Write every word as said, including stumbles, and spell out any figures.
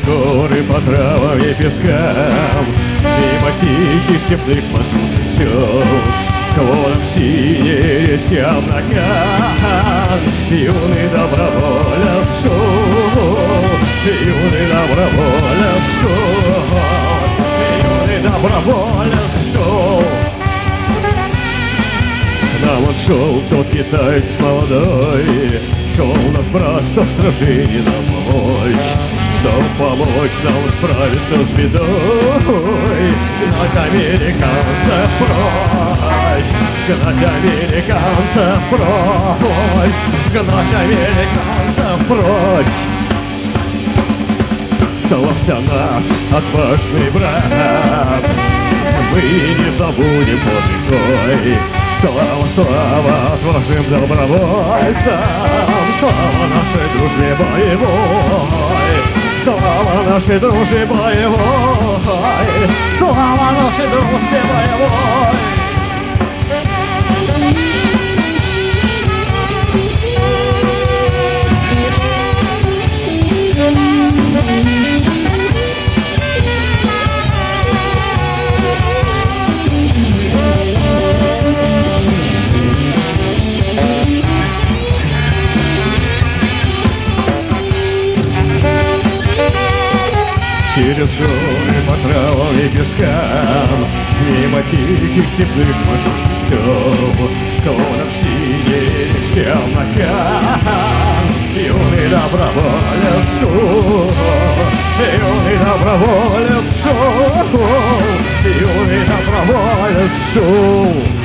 горы по травам и пескам, мимо тихих степных маршрутных сел, к водам синей реки облака. Юный доброволец шел, юный доброволец шел, юный доброволец шел. К нам он шел тот китаец молодой, шел наш брат, что в сражении нам помочь, чтоб помочь нам справиться с бедой. Гнать американцев прочь, гнать американцев прочь, гнать американцев прочь. Славься наш отважный брат, мы не забудем подвиг. Слава, слава отважным добровольцам, слава нашей дружбе боевой, слава нашей дружбе боевой, слава нашей дружбе боевой. Через горы по травам и пескам, мимо тихих степных маршрутных сел, к водам синей речки облака. Юный доброволец шел, юный доброволец шел, юный доброволец шел.